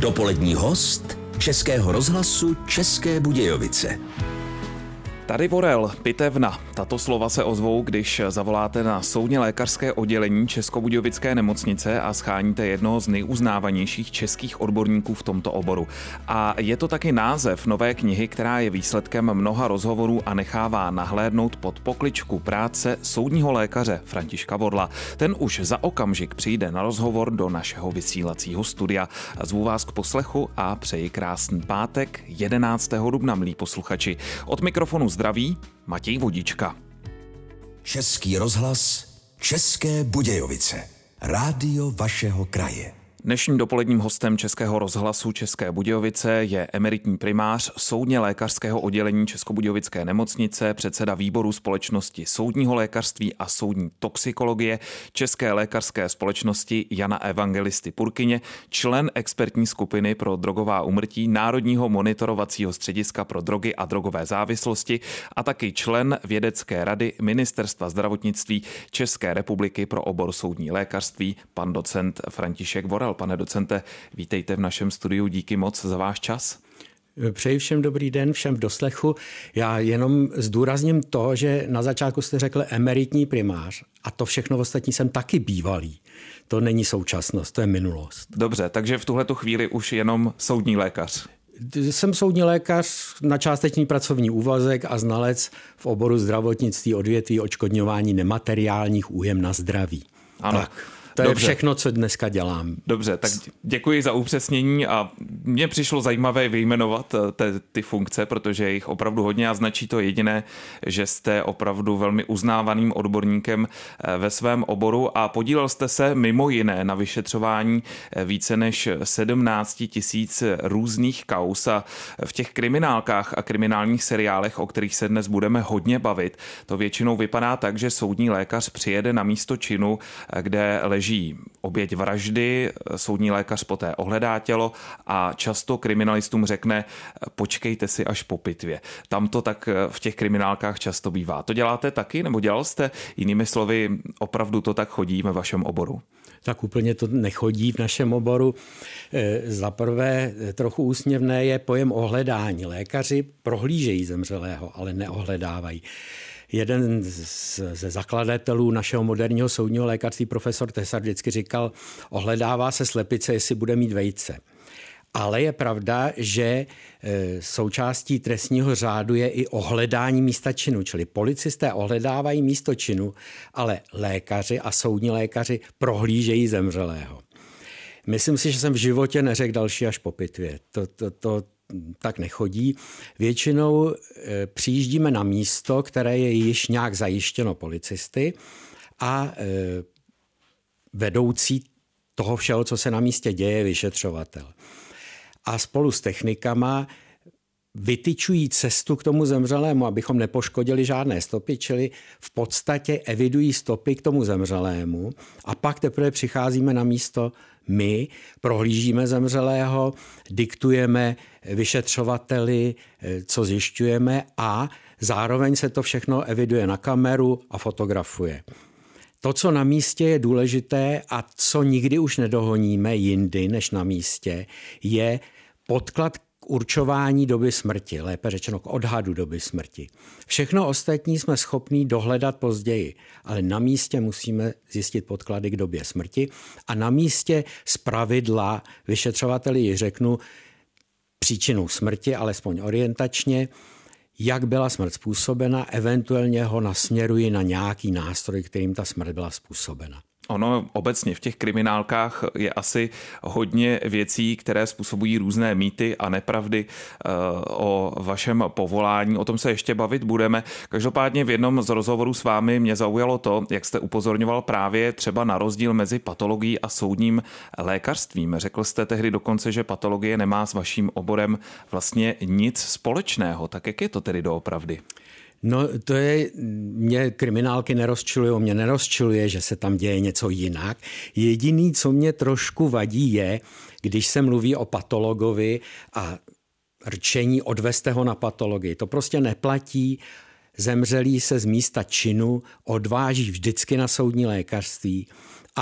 Dopolední host Českého rozhlasu České Budějovice. Tady Vorel, pitevna. Tato slova se ozvou, když zavoláte na soudně lékařské oddělení Českobudějovické nemocnice a scháníte jednoho z nejuznávanějších českých odborníků v tomto oboru. A je to taky název nové knihy, která je výsledkem mnoha rozhovorů a nechává nahlédnout pod pokličku práce soudního lékaře Františka Vorla. Ten už za okamžik přijde na rozhovor do našeho vysílacího studia. Zvu vás k poslechu a přeji krásný pátek 11. dubna, milí posluchači. Od mikrofonu zdraví Matěj Vodička. Český rozhlas České Budějovice. Rádio vašeho kraje. Dnešním dopoledním hostem Českého rozhlasu České Budějovice je emeritní primář soudně lékařského oddělení Českobudějovické nemocnice, předseda výboru společnosti soudního lékařství a soudní toxikologie České lékařské společnosti Jana Evangelisty Purkyně, člen expertní skupiny pro drogová úmrtí Národního monitorovacího střediska pro drogy a drogové závislosti a taky člen vědecké rady Ministerstva zdravotnictví České republiky pro obor soudní lékařství, pan docent František Vorel. Pane docente, vítejte v našem studiu, díky moc za váš čas. Přeji všem dobrý den, všem v doslechu. Já jenom zdůrazním to, že na začátku jste řekl emeritní primář a to všechno ostatní jsem taky bývalý. To není současnost, to je minulost. Dobře, takže v tuhletu chvíli už jenom soudní lékař. Jsem soudní lékař na částečný pracovní úvazek a znalec v oboru zdravotnictví, odvětví odškodňování nemateriálních újem na zdraví. Ano. Tak. To je všechno, co dneska dělám. Dobře, tak děkuji za upřesnění a mně přišlo zajímavé vyjmenovat ty funkce, protože je jich opravdu hodně a značí to jediné, že jste opravdu velmi uznávaným odborníkem ve svém oboru a podílel jste se mimo jiné na vyšetřování více než 17 000 různých kauz a v těch kriminálkách a kriminálních seriálech, o kterých se dnes budeme hodně bavit, to většinou vypadá tak, že soudní lékař přijede na místo činu, kde leží oběť vraždy, soudní lékař poté ohledá tělo a často kriminalistům řekne počkejte si až po pitvě. Tam to tak v těch kriminálkách často bývá. To děláte taky nebo dělal jste? Jinými slovy, opravdu to tak chodí ve vašem oboru? Tak úplně to nechodí v našem oboru. Za prvé trochu úsměvné je pojem ohledání. Lékaři prohlížejí zemřelého, ale neohledávají. Jeden ze zakladatelů našeho moderního soudního lékařství, profesor Tesar, vždycky říkal, ohledává se slepice, jestli bude mít vejce. Ale je pravda, že součástí trestního řádu je i ohledání místa činu, čili policisté ohledávají místo činu, ale lékaři a soudní lékaři prohlížejí zemřelého. Myslím si, že jsem v životě neřekl další až po pitvě. To tak nechodí. Většinou přijíždíme na místo, které je již nějak zajištěno policisty a vedoucí toho všeho, co se na místě děje, je vyšetřovatel. A spolu s technikama vytyčují cestu k tomu zemřelému, abychom nepoškodili žádné stopy, čili v podstatě evidují stopy k tomu zemřelému a pak teprve přicházíme na místo my, prohlížíme zemřelého, diktujeme vyšetřovateli, co zjišťujeme a zároveň se to všechno eviduje na kameru a fotografuje. To, co na místě je důležité a co nikdy už nedohoníme jindy než na místě, je podklad k určování doby smrti, lépe řečeno k odhadu doby smrti. Všechno ostatní jsme schopní dohledat později, ale na místě musíme zjistit podklady k době smrti a na místě zpravidla vyšetřovateli řeknu příčinu smrti, alespoň orientačně, jak byla smrt způsobena, eventuálně ho nasměruji na nějaký nástroj, kterým ta smrt byla způsobena. Ono obecně v těch kriminálkách je asi hodně věcí, které způsobují různé mýty a nepravdy o vašem povolání. O tom se ještě bavit budeme. Každopádně v jednom z rozhovorů s vámi mě zaujalo to, jak jste upozorňoval právě třeba na rozdíl mezi patologií a soudním lékařstvím. Řekl jste tehdy dokonce, že patologie nemá s vaším oborem vlastně nic společného. Tak jak je to tedy doopravdy? No to je, mě kriminálky nerozčiluje, mě nerozčiluje, že se tam děje něco jinak. Jediný, co mě trošku vadí je, když se mluví o patologovi a rčení odvezte ho na patologii. To prostě neplatí. Zemřelý se z místa činu odváží vždycky na soudní lékařství a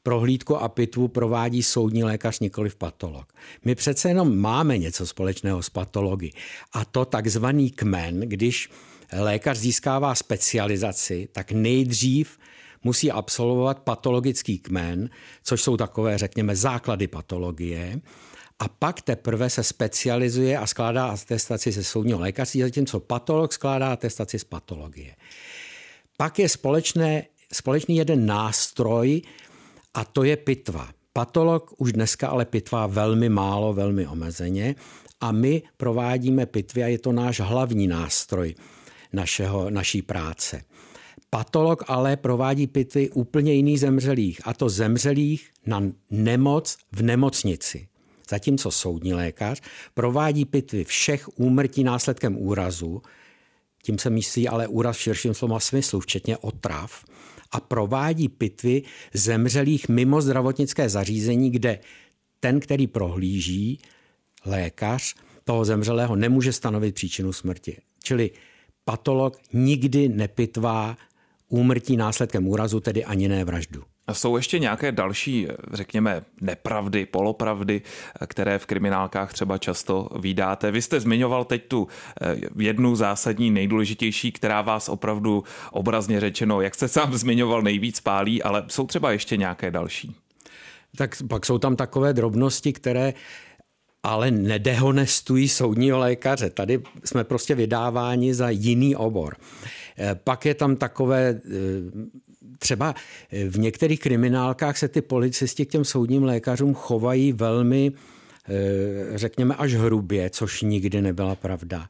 prohlídku a pitvu provádí soudní lékař, nikoliv patolog. My přece jenom máme něco společného s patology. A to takzvaný kmen, když lékař získává specializaci, tak nejdřív musí absolvovat patologický kmen, což jsou takové, řekněme, základy patologie, a pak teprve se specializuje a skládá atestaci ze soudního lékařství, zatímco patolog skládá atestaci z patologie. Pak je společný jeden nástroj a to je pitva. Patolog už dneska ale pitvá velmi málo, velmi omezeně a my provádíme pitvy a je to náš hlavní nástroj naší práce. Patolog ale provádí pitvy úplně jiných zemřelých, a to zemřelých na nemoc v nemocnici. Zatímco soudní lékař provádí pitvy všech úmrtí následkem úrazu, tím se myslí ale úraz v širším slova smyslu, včetně otrav, a provádí pitvy zemřelých mimo zdravotnické zařízení, kde ten, který prohlíží, lékař toho zemřelého, nemůže stanovit příčinu smrti. Čili patolog nikdy nepitvá úmrtí následkem úrazu, tedy ani ne vraždu. A jsou ještě nějaké další, řekněme, nepravdy, polopravdy, které v kriminálkách třeba často vídáte? Vy jste zmiňoval teď tu jednu zásadní, nejdůležitější, která vás opravdu obrazně řečeno, jak jste sám zmiňoval, nejvíc pálí, ale jsou třeba ještě nějaké další? Tak pak jsou tam takové drobnosti, které ale nedehonestují soudního lékaře. Tady jsme prostě vydáváni za jiný obor. Pak je tam takové, třeba v některých kriminálkách se ty policisti k těm soudním lékařům chovají velmi, řekněme, až hrubě, což nikdy nebyla pravda.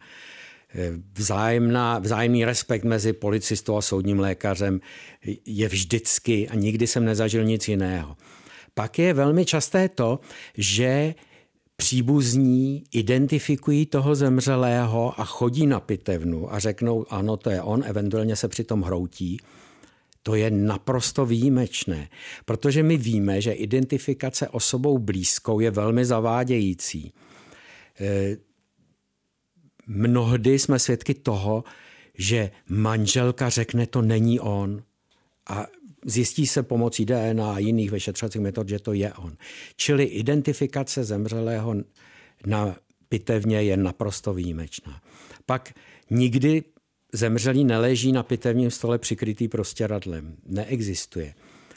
Vzájemný respekt mezi policistou a soudním lékařem je vždycky a nikdy jsem nezažil nic jiného. Pak je velmi časté to, že příbuzní identifikují toho zemřelého a chodí na pitevnu a řeknou, ano, to je on, eventuálně se přitom hroutí. To je naprosto výjimečné, protože my víme, že identifikace osobou blízkou je velmi zavádějící. Mnohdy jsme svědky toho, že manželka řekne, to není on, a zjistí se pomocí DNA a jiných vyšetřovacích metod, že to je on. Čili identifikace zemřelého na pitevně je naprosto výjimečná. Pak nikdy zemřelý neleží na pitevním stole přikrytý prostěradlem. Neexistuje.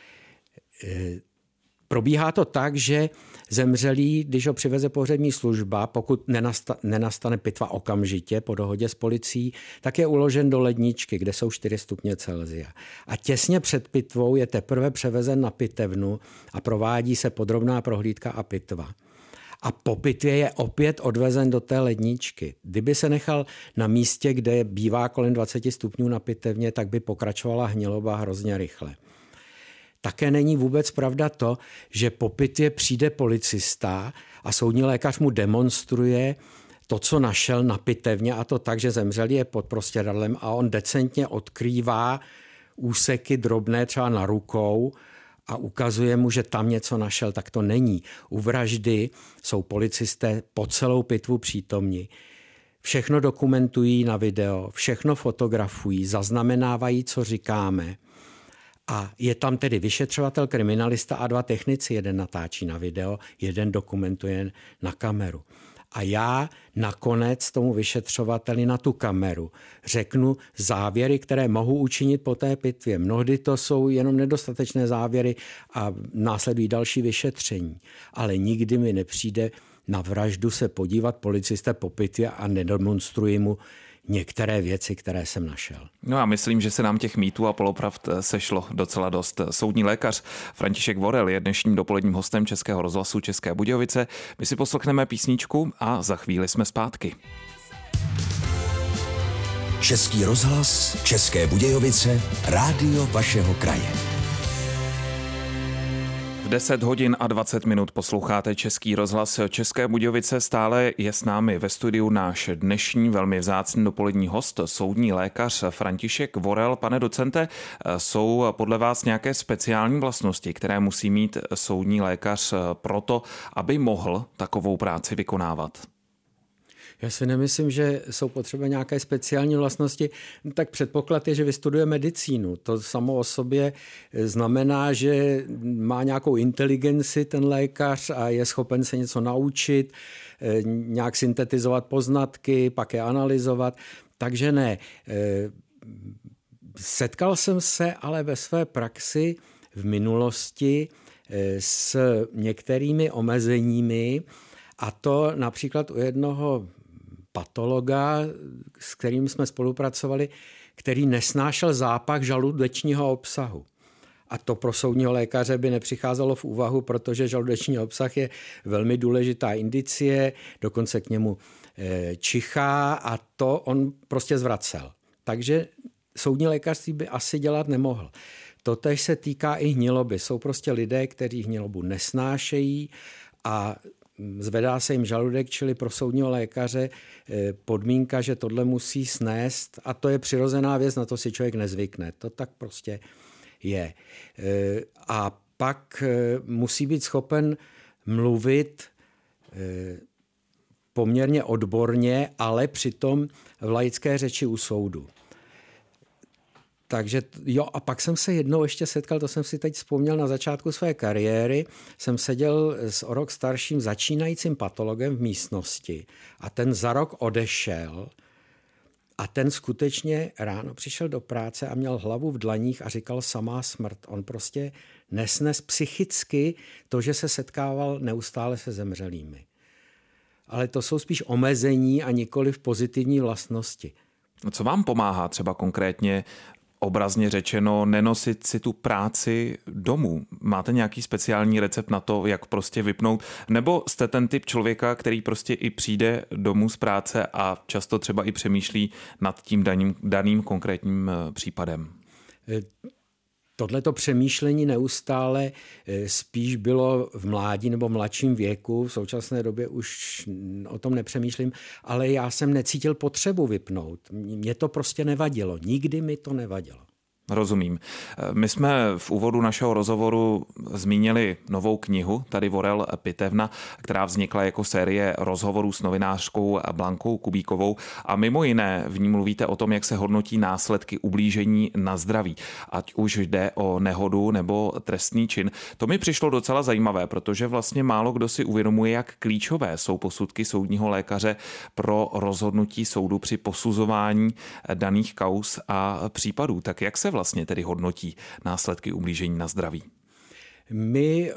Probíhá to tak, že zemřelý, když ho přiveze pohřební služba, pokud nenastane pitva okamžitě po dohodě s policií, tak je uložen do ledničky, kde jsou 4 stupně Celsia. A těsně před pitvou je teprve převezen na pitevnu a provádí se podrobná prohlídka a pitva. A po pitvě je opět odvezen do té ledničky. Kdyby se nechal na místě, kde bývá kolem 20 stupňů na pitevně, tak by pokračovala hniloba hrozně rychle. Také není vůbec pravda to, že po pitvě přijde policista a soudní lékař mu demonstruje to, co našel na pitevně, a to tak, že zemřelý je pod prostěradlem a on decentně odkrývá úseky drobné třeba na rukou a ukazuje mu, že tam něco našel. Tak to není. U vraždy jsou policisté po celou pitvu přítomni. Všechno dokumentují na video, všechno fotografují, zaznamenávají, co říkáme. A je tam tedy vyšetřovatel, kriminalista a 2 technici. Jeden natáčí na video, jeden dokumentuje na kameru. A já nakonec tomu vyšetřovateli na tu kameru řeknu závěry, které mohu učinit po té pitvě. Mnohdy to jsou jenom nedostatečné závěry a následují další vyšetření. Ale nikdy mi nepřijde na vraždu se podívat policista po pitvě a nedemonstruji mu některé věci, které jsem našel. No a myslím, že se nám těch mýtů a polopravd sešlo docela dost. Soudní lékař František Vorel je dnešním dopoledním hostem Českého rozhlasu České Budějovice. My si poslechneme písničku a za chvíli jsme zpátky. Český rozhlas, České Budějovice, rádio vašeho kraje. 10 hodin a 20 minut posloucháte Český rozhlas České Budějovice. Stále je s námi ve studiu náš dnešní velmi vzácný dopolední host, soudní lékař František Vorel. Pane docente, jsou podle vás nějaké speciální vlastnosti, které musí mít soudní lékař proto, aby mohl takovou práci vykonávat? Já si nemyslím, že jsou potřeba nějaké speciální vlastnosti. Tak předpoklad je, že vystuduje medicínu. To samo o sobě znamená, že má nějakou inteligenci ten lékař a je schopen se něco naučit, nějak syntetizovat poznatky, pak je analyzovat. Takže ne. Setkal jsem se ale ve své praxi v minulosti s některými omezeními, a to například u jednoho patologa, s kterým jsme spolupracovali, který nesnášel zápach žaludečního obsahu. A to pro soudního lékaře by nepřicházelo v úvahu, protože žaludeční obsah je velmi důležitá indicie, dokonce k němu čichá a to on prostě zvracel. Takže soudní lékařství by asi dělat nemohl. Totéž se týká i hniloby. Jsou prostě lidé, kteří hnilobu nesnášejí a zvedá se jim žaludek, čili pro soudního lékaře podmínka, že tohle musí snést a to je přirozená věc, na to si člověk nezvykne. To tak prostě je. A pak musí být schopen mluvit poměrně odborně, ale přitom v laické řeči u soudu. Takže jo, a pak jsem se jednou ještě setkal, to jsem si teď vzpomněl na začátku své kariéry, jsem seděl s o rok starším začínajícím patologem v místnosti a ten za rok odešel a ten skutečně ráno přišel do práce a měl hlavu v dlaních a říkal samá smrt. On prostě nesnes psychicky to, že se setkával neustále se zemřelými. Ale to jsou spíš omezení a nikoli v pozitivní vlastnosti. Co vám pomáhá třeba konkrétně, obrazně řečeno, nenosit si tu práci domů? Máte nějaký speciální recept na to, jak prostě vypnout? Nebo jste ten typ člověka, který prostě i přijde domů z práce a často třeba i přemýšlí nad tím daným konkrétním případem? Tohleto přemýšlení neustále spíš bylo v mládí nebo mladším věku, v současné době už o tom nepřemýšlím, ale já jsem necítil potřebu vypnout. Mně to prostě nevadilo, nikdy mi to nevadilo. Rozumím. My jsme v úvodu našeho rozhovoru zmínili novou knihu, tady Vorel pitevna, která vznikla jako série rozhovorů s novinářkou Blankou Kubíkovou a mimo jiné v ní mluvíte o tom, jak se hodnotí následky ublížení na zdraví. Ať už jde o nehodu nebo trestný čin. To mi přišlo docela zajímavé, protože vlastně málo kdo si uvědomuje, jak klíčové jsou posudky soudního lékaře pro rozhodnutí soudu při posuzování daných kauz a případů. Tak jak se vlastně tedy hodnotí následky ublížení na zdraví? My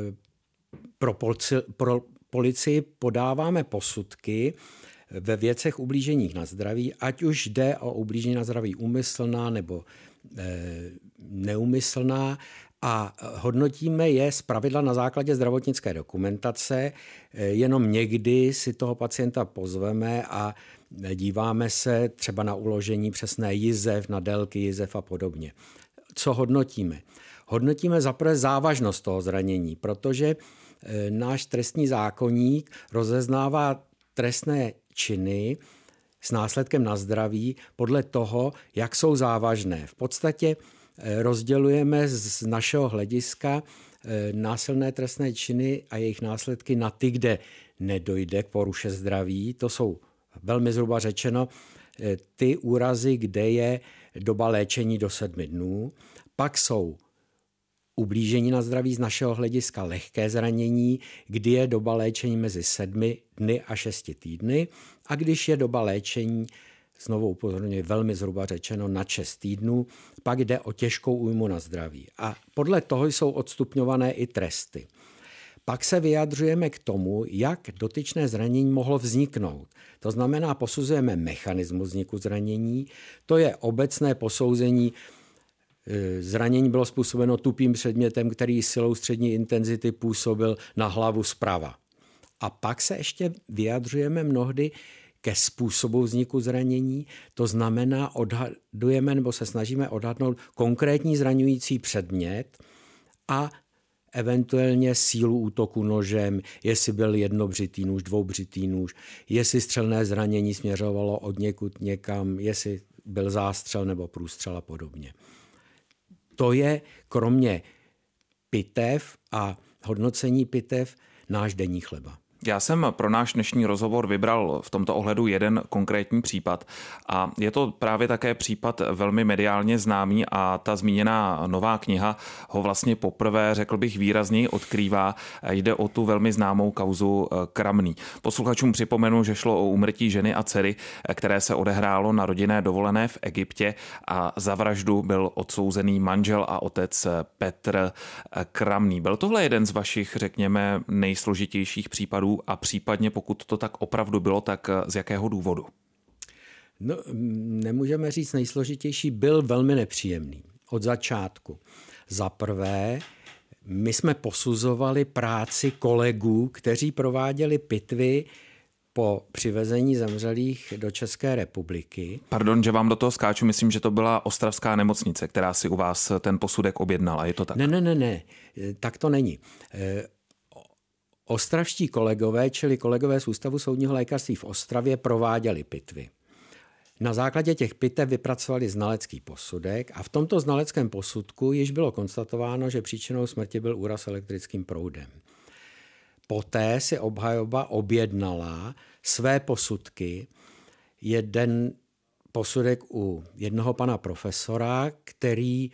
pro policii podáváme posudky ve věcech ublížení na zdraví, ať už jde o ublížení na zdraví úmyslná nebo neúmyslná a hodnotíme je zpravidla na základě zdravotnické dokumentace. Jenom někdy si toho pacienta pozveme a díváme se třeba na uložení přesné jizev, na délky jizev a podobně. Co hodnotíme? Hodnotíme zaprvé závažnost toho zranění, protože náš trestní zákoník rozeznává trestné činy s následkem na zdraví podle toho, jak jsou závažné. V podstatě rozdělujeme z našeho hlediska násilné trestné činy a jejich následky na ty, kde nedojde k poruše zdraví. To jsou velmi zhruba řečeno ty úrazy, kde je doba léčení do 7 dnů. Pak jsou ublížení na zdraví z našeho hlediska lehké zranění, kdy je doba léčení mezi 7 dny a 6 týdny. A když je doba léčení, znovu upozorňuji, velmi zhruba řečeno na 6 týdnů, pak jde o těžkou újmu na zdraví. A podle toho jsou odstupňované i tresty. Pak se vyjadřujeme k tomu, jak dotyčné zranění mohlo vzniknout. To znamená, posuzujeme mechanismus vzniku zranění, to je obecné posouzení. Zranění bylo způsobeno tupým předmětem, který silou střední intenzity působil na hlavu zprava. A pak se ještě vyjadřujeme mnohdy ke způsobu vzniku zranění, to znamená odhadujeme nebo se snažíme odhadnout konkrétní zraňující předmět a eventuálně sílu útoku nožem, jestli byl jednobřitý nůž, dvoubřitý nůž, jestli střelné zranění směřovalo odněkud někam, jestli byl zástřel nebo průstřel a podobně. To je kromě pitev a hodnocení pitev náš denní chleba. Já jsem pro náš dnešní rozhovor vybral v tomto ohledu jeden konkrétní případ a je to právě také případ velmi mediálně známý a ta zmíněná nová kniha ho vlastně poprvé, řekl bych, výrazněji odkrývá. Jde o tu velmi známou kauzu Kramný. Posluchačům připomenu, že šlo o úmrtí ženy a dcery, které se odehrálo na rodinné dovolené v Egyptě a za vraždu byl odsouzený manžel a otec Petr Kramný. Byl tohle jeden z vašich, řekněme, nejsložitějších případů a případně, pokud to tak opravdu bylo, tak z jakého důvodu? No, nemůžeme říct nejsložitější, byl velmi nepříjemný od začátku. Za prvé, my jsme posuzovali práci kolegů, kteří prováděli pitvy po přivezení zemřelých do České republiky. Pardon, že vám do toho skáču, myslím, že to byla ostravská nemocnice, která si u vás ten posudek objednala, je to tak? Ne, tak to není. Ostravští kolegové, čili kolegové z Ústavu soudního lékařství v Ostravě, prováděli pitvy. Na základě těch pitev vypracovali znalecký posudek a v tomto znaleckém posudku již bylo konstatováno, že příčinou smrti byl úraz elektrickým proudem. Poté si obhajoba objednala své posudky, jeden posudek u jednoho pana profesora, který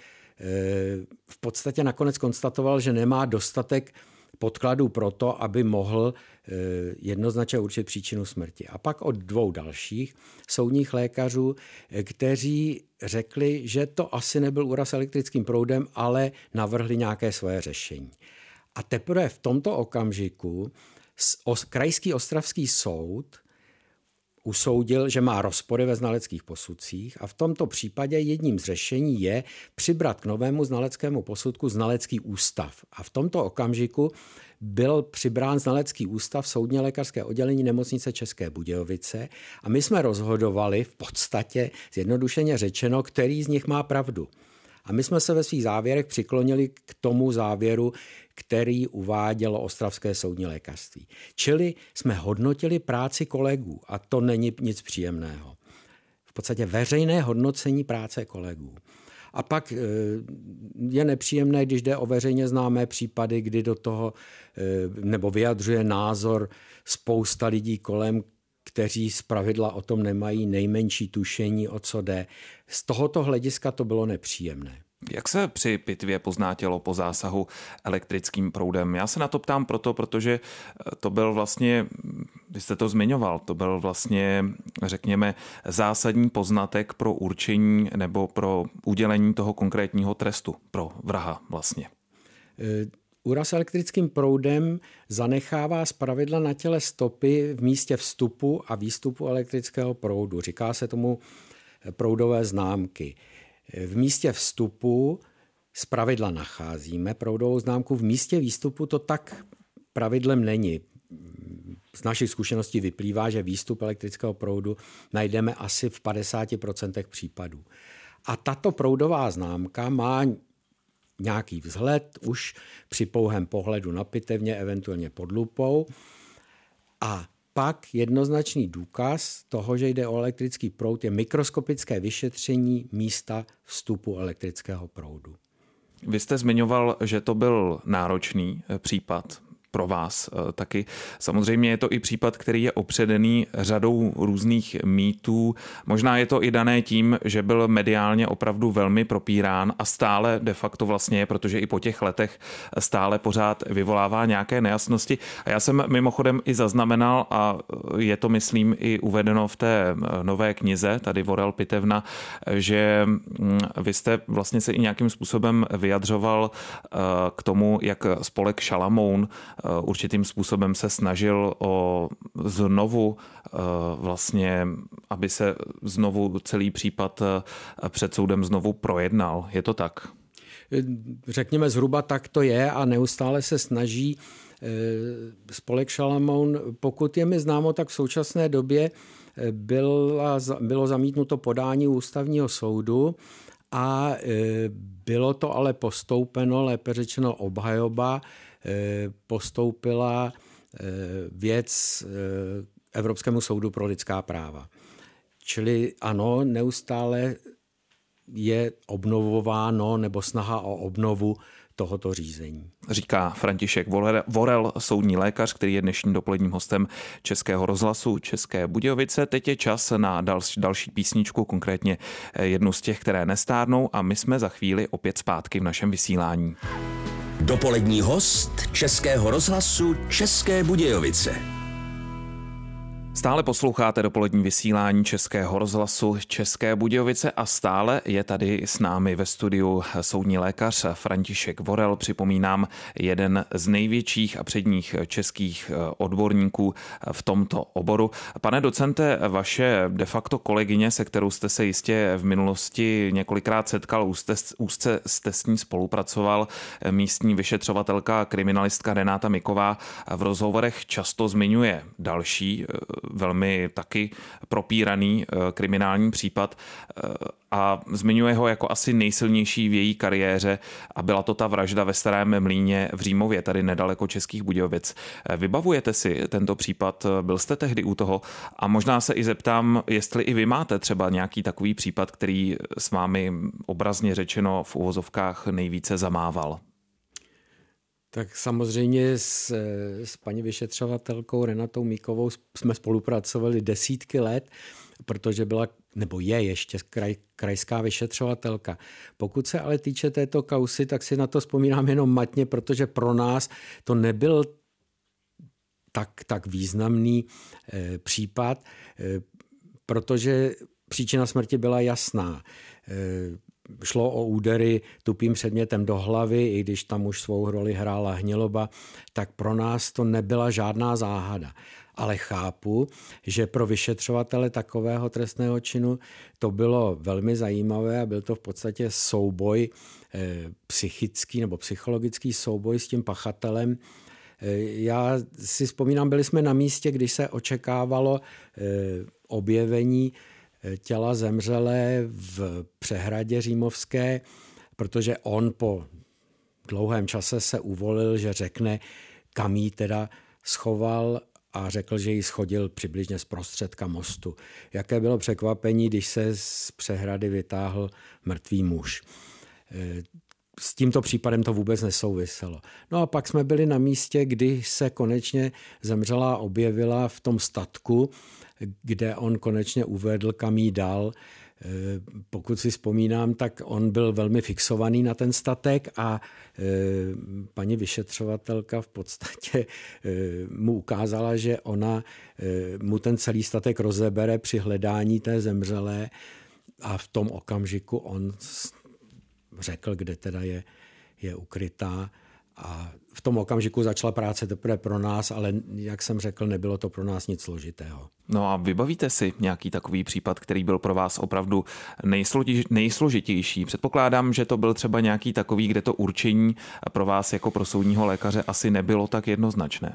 v podstatě nakonec konstatoval, že nemá dostatek podkladů pro to, aby mohl jednoznačně určit příčinu smrti. A pak od dvou dalších soudních lékařů, kteří řekli, že to asi nebyl úraz elektrickým proudem, ale navrhli nějaké svoje řešení. A teprve v tomto okamžiku Krajský ostravský soud usoudil, že má rozpory ve znaleckých posudcích a v tomto případě jedním z řešení je přibrat k novému znaleckému posudku znalecký ústav. A v tomto okamžiku byl přibrán znalecký ústav soudně lékařské oddělení nemocnice České Budějovice a my jsme rozhodovali v podstatě zjednodušeně řečeno, který z nich má pravdu. A my jsme se ve svých závěrech přiklonili k tomu závěru, který uvádělo ostravské soudní lékařství. Čili jsme hodnotili práci kolegů a to není nic příjemného. V podstatě veřejné hodnocení práce kolegů. A pak je nepříjemné, když jde o veřejně známé případy, kdy do toho nebo vyjadřuje názor spousta lidí kolem, kteří zpravidla o tom nemají nejmenší tušení, o co jde. Z tohoto hlediska to bylo nepříjemné. Jak se při pitvě pozná tělo po zásahu elektrickým proudem? Já se na to ptám protože to byl vlastně, vy jste to zmiňoval, to byl vlastně, řekněme, zásadní poznatek pro určení nebo pro udělení toho konkrétního trestu pro vraha vlastně. Úraz elektrickým proudem zanechává zpravidla na těle stopy v místě vstupu a výstupu elektrického proudu. Říká se tomu proudové známky. V místě vstupu zpravidla nacházíme proudovou známku, v místě výstupu to tak pravidlem není. Z našich zkušeností vyplývá, že výstup elektrického proudu najdeme asi v 50% případů. A tato proudová známka má nějaký vzhled už při pouhém pohledu na pitevně, eventuálně pod lupou. A pak jednoznačný důkaz toho, že jde o elektrický proud, je mikroskopické vyšetření místa vstupu elektrického proudu. Vy jste zmiňoval, že to byl náročný případ pro vás taky. Samozřejmě je to i případ, který je opředený řadou různých mýtů. Možná je to i dané tím, že byl mediálně opravdu velmi propírán a stále de facto vlastně je, protože i po těch letech stále pořád vyvolává nějaké nejasnosti. A já jsem mimochodem i zaznamenal, a je to myslím i uvedeno v té nové knize, tady Vorel Pitevna, že vy jste vlastně se i nějakým způsobem vyjadřoval k tomu, jak spolek Šalamoun určitým způsobem se snažil o znovu vlastně, aby se znovu celý případ před soudem znovu projednal. Je to tak? Řekněme zhruba tak to je a neustále se snaží spolek Šalamoun. Pokud je mi známo, tak v současné době bylo zamítnuto podání ústavního soudu a bylo to ale postoupeno, lépe řečeno obhajoba, postoupila věc Evropskému soudu pro lidská práva. Čili ano, neustále je obnovováno nebo snaha o obnovu tohoto řízení. Říká František Vorel, soudní lékař, který je dnešním dopoledním hostem Českého rozhlasu České Budějovice. Teď je čas na další písničku, konkrétně jednu z těch, které nestárnou, a my jsme za chvíli opět zpátky v našem vysílání. Dopolední host Českého rozhlasu České Budějovice. Stále posloucháte dopolední vysílání Českého rozhlasu České Budějovice a stále je tady s námi ve studiu soudní lékař František Vorel. Připomínám, jeden z největších a předních českých odborníků v tomto oboru. Pane docente, vaše de facto kolegyně, se kterou jste se jistě v minulosti několikrát setkal, úzce jste s ní spolupracoval, místní vyšetřovatelka a kriminalistka Renáta Miková v rozhovorech často zmiňuje další velmi taky propíraný kriminální případ a zmiňuje ho jako asi nejsilnější v její kariéře a byla to ta vražda ve Starém Mlýně v Římově, tady nedaleko Českých Budějovic. Vybavujete si tento případ? Byl jste tehdy u toho? A možná se i zeptám, jestli i vy máte třeba nějaký takový případ, který s vámi obrazně řečeno v uvozovkách nejvíce zamával. Tak samozřejmě s paní vyšetřovatelkou Renatou Míkovou jsme spolupracovali desítky let, protože byla, nebo je ještě krajská vyšetřovatelka. Pokud se ale týče této kausy, tak si na to vzpomínám jenom matně, protože pro nás to nebyl tak významný případ, protože příčina smrti byla jasná. Šlo o údery tupým předmětem do hlavy, i když tam už svou roli hrála hniloba, tak pro nás to nebyla žádná záhada. Ale chápu, že pro vyšetřovatele takového trestného činu to bylo velmi zajímavé a byl to v podstatě souboj psychický nebo psychologický souboj s tím pachatelem. Já si vzpomínám, byli jsme na místě, když se očekávalo objevení těla zemřelé v přehradě římovské, protože on po dlouhém čase se uvolil, že řekne, kam jí teda schoval a řekl, že ji schodil přibližně z prostředka mostu. Jaké bylo překvapení, když se z přehrady vytáhl mrtvý muž. S tímto případem to vůbec nesouviselo. No a pak jsme byli na místě, kdy se konečně zemřelá objevila v tom statku, kde on konečně uvedl, kam jí dal. Pokud si vzpomínám, tak on byl velmi fixovaný na ten statek a paní vyšetřovatelka v podstatě mu ukázala, že ona mu ten celý statek rozebere při hledání té zemřelé a v tom okamžiku on řekl, kde teda je ukrytá. A v tom okamžiku začala práce teprve pro nás, ale jak jsem řekl, nebylo to pro nás nic složitého. No a vybavíte si nějaký takový případ, který byl pro vás opravdu nejsložitější? Předpokládám, že to byl třeba nějaký takový, kde to určení pro vás jako pro soudního lékaře asi nebylo tak jednoznačné.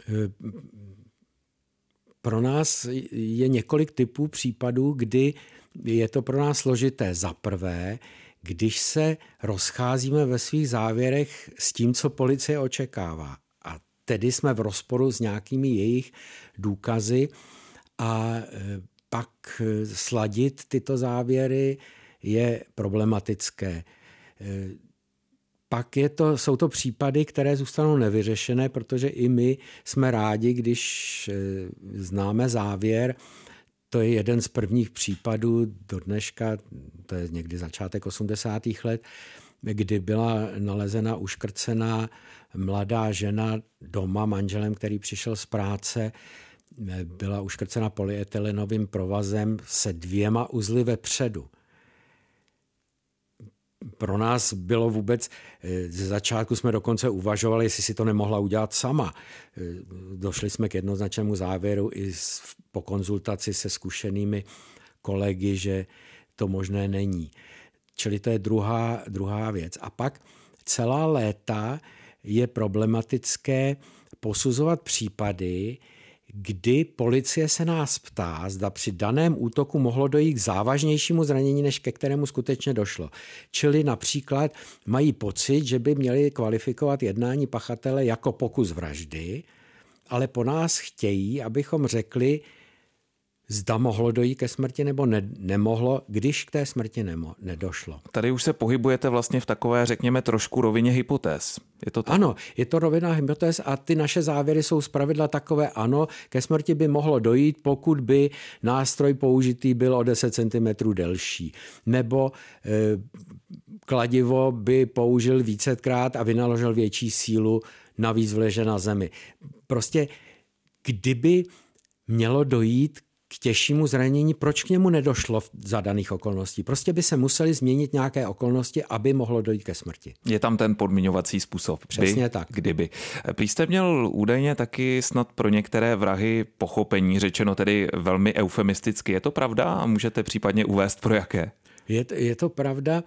Pro nás je několik typů případů, kdy je to pro nás složité. Za prvé, když se rozcházíme ve svých závěrech s tím, co policie očekává. A tedy jsme v rozporu s nějakými jejich důkazy a pak sladit tyto závěry je problematické. Pak jsou to případy, které zůstanou nevyřešené, protože i my jsme rádi, když známe závěr. To je jeden z prvních případů do dneška, to je někdy začátek 80. let, kdy byla nalezena uškrcená mladá žena doma manželem, který přišel z práce. Byla uškrcena polyetylenovým provazem se 2 uzly vepředu. Pro nás bylo vůbec, ze začátku jsme dokonce uvažovali, jestli si to nemohla udělat sama. Došli jsme k jednoznačnému závěru i po konzultaci se zkušenými kolegy, že to možné není. Čili to je druhá věc. A pak celá léta je problematické posuzovat případy, kdy policie se nás ptá, zda při daném útoku mohlo dojít k závažnějšímu zranění, než ke kterému skutečně došlo. Čili například mají pocit, že by měli kvalifikovat jednání pachatele jako pokus vraždy, ale po nás chtějí, abychom řekli, zda mohlo dojít ke smrti nebo nemohlo, když k té smrti nedošlo. Tady už se pohybujete vlastně v takové, řekněme, trošku rovině hypotéz. Je to tak? Ano, je to rovina hypotéz a ty naše závěry jsou zpravidla takové, ano, ke smrti by mohlo dojít, pokud by nástroj použitý byl o 10 cm delší. Nebo kladivo by použil vícekrát a vynaložil větší sílu, navíc vleže na zemi. Prostě kdyby mělo dojít k těžšímu zranění, proč k němu nedošlo v zadaných okolností? Prostě by se musely změnit nějaké okolnosti, aby mohlo dojít ke smrti. Je tam ten podmiňovací způsob. Přesně tak. Kdyby. Prý jste měl údajně taky snad pro některé vrahy pochopení, řečeno tedy velmi eufemisticky. Je to pravda a můžete případně uvést pro jaké? Je to pravda.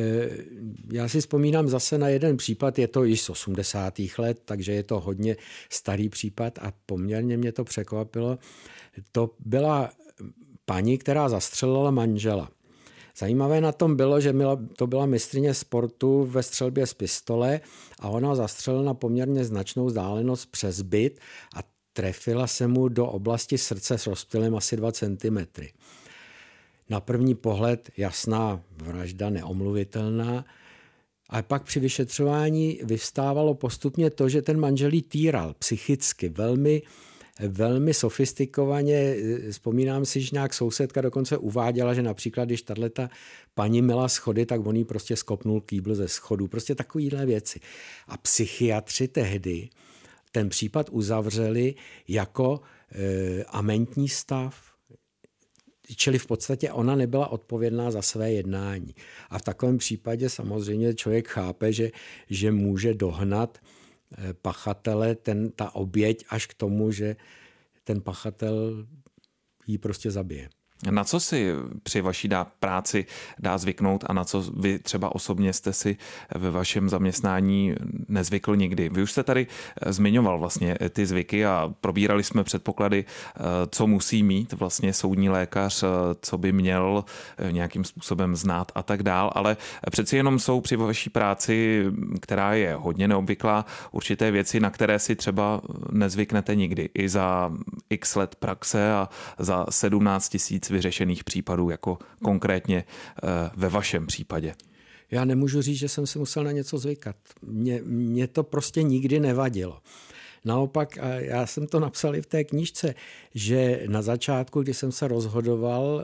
Já si vzpomínám zase na jeden případ, je to již z 80. let, takže je to hodně starý případ a poměrně mě to překvapilo. To byla paní, která zastřelila manžela. Zajímavé na tom bylo, že to byla mistryně sportu ve střelbě z pistole a ona zastřelila na poměrně značnou vzdálenost přes byt a trefila se mu do oblasti srdce s rozptylem asi 2 cm. Na první pohled jasná vražda, neomluvitelná, ale pak při vyšetřování vyvstávalo postupně to, že ten manžel jí týral psychicky, velmi sofistikovaně. Vzpomínám si, že nějak sousedka dokonce uváděla, že například, když tato paní měla schody, tak on jí prostě skopnul kýbl ze schodů. Prostě takovýhle věci. A psychiatři tehdy ten případ uzavřeli jako amentní stav. Čili v podstatě ona nebyla odpovědná za své jednání. A v takovém případě samozřejmě člověk chápe, že může dohnat pachatele, ta oběť až k tomu, že ten pachatel ji prostě zabije. Na co si při vaší práci dá zvyknout a na co vy třeba osobně jste si ve vašem zaměstnání nezvykl nikdy? Vy už jste tady zmiňoval vlastně ty zvyky a probírali jsme předpoklady, co musí mít vlastně soudní lékař, co by měl nějakým způsobem znát a tak dál, ale přeci jenom jsou při vaší práci, která je hodně neobvyklá, určité věci, na které si třeba nezvyknete nikdy. I za x let praxe a za 17 000 vyřešených případů, jako konkrétně ve vašem případě. Já nemůžu říct, že jsem si musel na něco zvykat. Mně to prostě nikdy nevadilo. Naopak, a já jsem to napsal i v té knížce, že na začátku, kdy jsem se rozhodoval,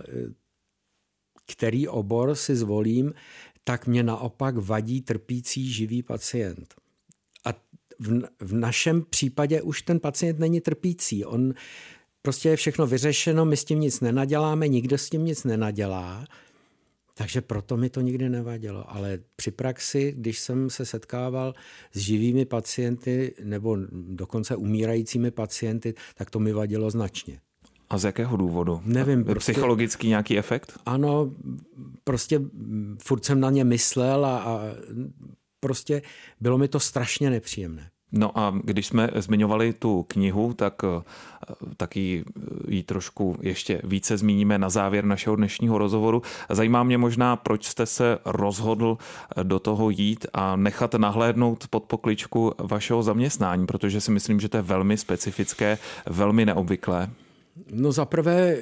který obor si zvolím, tak mě naopak vadí trpící živý pacient. A v našem případě už ten pacient není trpící. On prostě je všechno vyřešeno, my s tím nic nenaděláme, nikdo s tím nic nenadělá, takže proto mi to nikdy nevadilo. Ale při praxi, když jsem se setkával s živými pacienty nebo dokonce umírajícími pacienty, tak to mi vadilo značně. A z jakého důvodu? Nevím. Prostě, psychologický nějaký efekt? Ano, prostě furt jsem na ně myslel a prostě bylo mi to strašně nepříjemné. No a když jsme zmiňovali tu knihu, tak taky ji trošku ještě více zmíníme na závěr našeho dnešního rozhovoru. Zajímá mě možná, proč jste se rozhodl do toho jít a nechat nahlédnout pod pokličku vašeho zaměstnání, protože si myslím, že to je velmi specifické, velmi neobvyklé. No zaprvé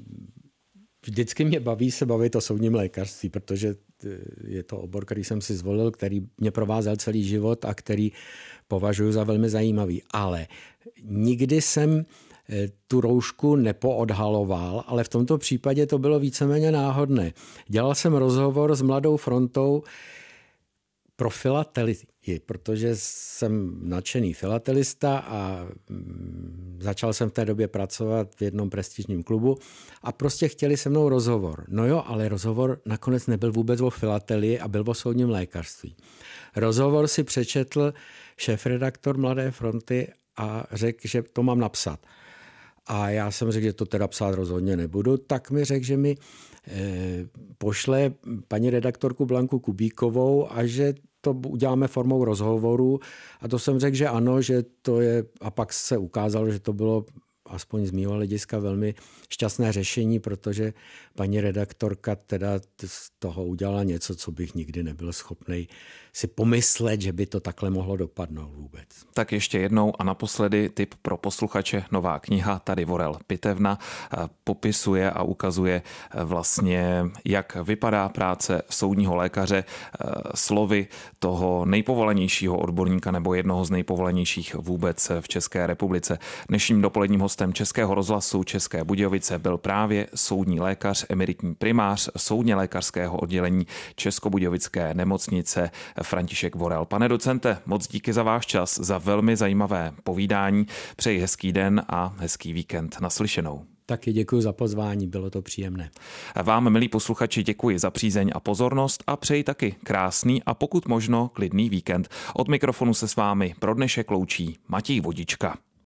vždycky mě baví se bavit o soudním lékařství, protože je to obor, který jsem si zvolil, který mě provázel celý život a který považuji za velmi zajímavý. Ale nikdy jsem tu roušku nepoodhaloval, ale v tomto případě to bylo víceméně náhodné. Dělal jsem rozhovor s Mladou frontou pro filatelii, protože jsem nadšený filatelista a začal jsem v té době pracovat v jednom prestižním klubu a prostě chtěli se mnou rozhovor. No jo, ale rozhovor nakonec nebyl vůbec o filatelii a byl o soudním lékařství. Rozhovor si přečetl šéfredaktor Mladé fronty a řekl, že to mám napsat. A já jsem řekl, že to teda psát rozhodně nebudu, tak mi řekl, že mi pošle paní redaktorku Blanku Kubíkovou a že to uděláme formou rozhovoru. A to jsem řekl, že ano, že to je, a pak se ukázalo, že to bylo aspoň z mého hlediska velmi šťastné řešení, protože paní redaktorka teda z toho udělala něco, co bych nikdy nebyl schopný si pomyslet, že by to takhle mohlo dopadnout vůbec. Tak ještě jednou a naposledy tip pro posluchače. Nová kniha Tady vorel pitevna popisuje a ukazuje vlastně, jak vypadá práce soudního lékaře slovy toho nejpovolanějšího odborníka nebo jednoho z nejpovolanějších vůbec v České republice. Dnešním dopoledním hostem Českého rozhlasu České Budějovice byl právě soudní lékař, emeritní primář soudně lékařského oddělení Českobudějovické nemocnice František Vorel. Pane docente, moc díky za váš čas, za velmi zajímavé povídání. Přeji hezký den a hezký víkend. Naslyšenou. Taky děkuji za pozvání, bylo to příjemné. Vám, milí posluchači, děkuji za přízeň a pozornost a přeji taky krásný a pokud možno klidný víkend. Od mikrofonu se s vámi pro dnešek loučí Matěj Vodička.